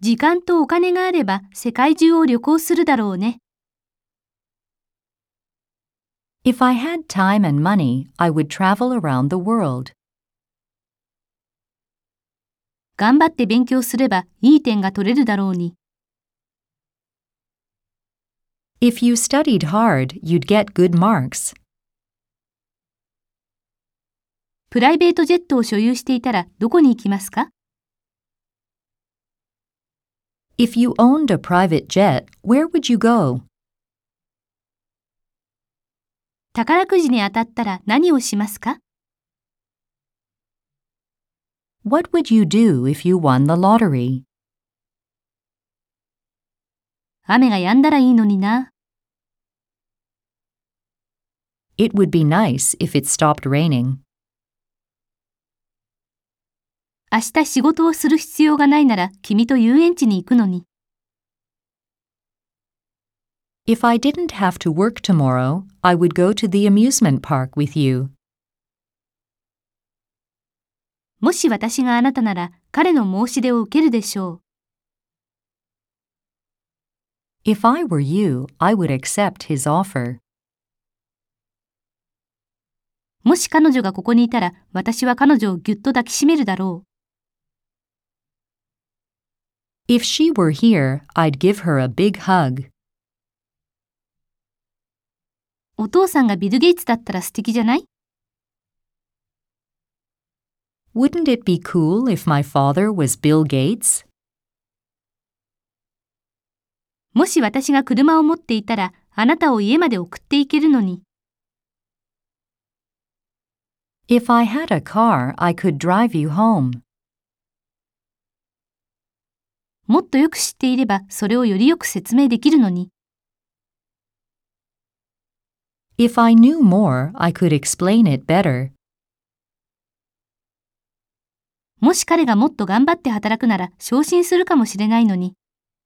時間とお金があれば世界中を旅行するだろうね。 If I had time and money, I would travel around the world. 頑張って勉強すればいい点が取れるだろうに。 If you studied hard, you'd get good marks. プライベートジェットを所有していたらどこに行きますか？ If you owned a private jet, where would you go? 宝くじに当たったら何をしますか？ What would you do if you won the lottery? 雨が止んだらいいのにな。 It would be nice if it stopped raining. 明日仕事をする必要がないなら君と遊園地に行くのに。 If I didn't have to work tomorrow, I would go to the amusement park with you. もし私があなたなら彼の申し出を受けるでしょう。 If I were you, I would accept his offer. もし彼女がここにいたら私は彼女をぎゅっと抱きしめるだろう。 If she were here, I'd give her a big hug. お父さんがビル・ゲイツだったら素敵じゃない？ Wouldn't it be cool if my father was Bill Gates? もし私が車を持っていたらあなたを家まで送っていけるのに。 If I had a car, I could drive you home. もっとよく知っていればそれをよりよく説明できるのに。 If I knew more, I could explain it better. もし彼がもっと頑張って働くなら昇進するかもしれないのに。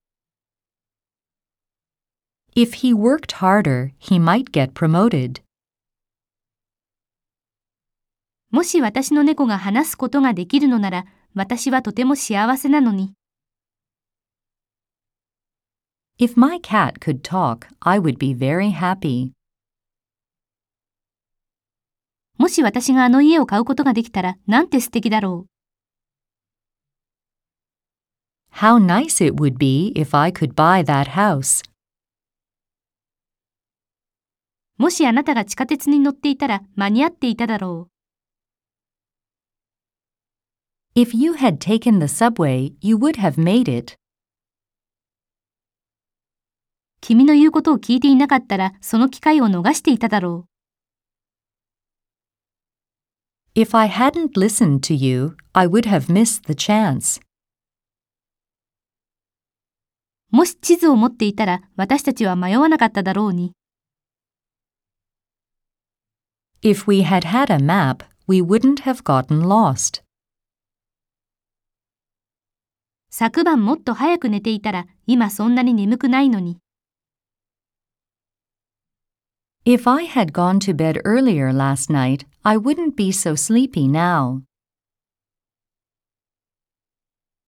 If he worked harder, he might get promoted. もし私の猫が話すことができるのなら私はとても幸せなのに。 If my cat could talk, I would be very happy. もし私があの家を買うことができたらなんて素敵だろう。 How nice it would be if I could buy that house. もしあなたが地下鉄に乗っていたら間に合っていただろう。 If you had taken the subway, you would have made it. 君の言うことを聞いていなかったらその機会を逃していただろう。If I hadn't listened to you, I would have missed the chance. もし地図を持っていたら私たちは迷わなかっただろうに。 If we had had a map, we wouldn't have gotten lost. 昨晩もっと早く寝ていたら今そんなに眠くないのに。 If I had gone to bed earlier last night, I wouldn't be so sleepy now.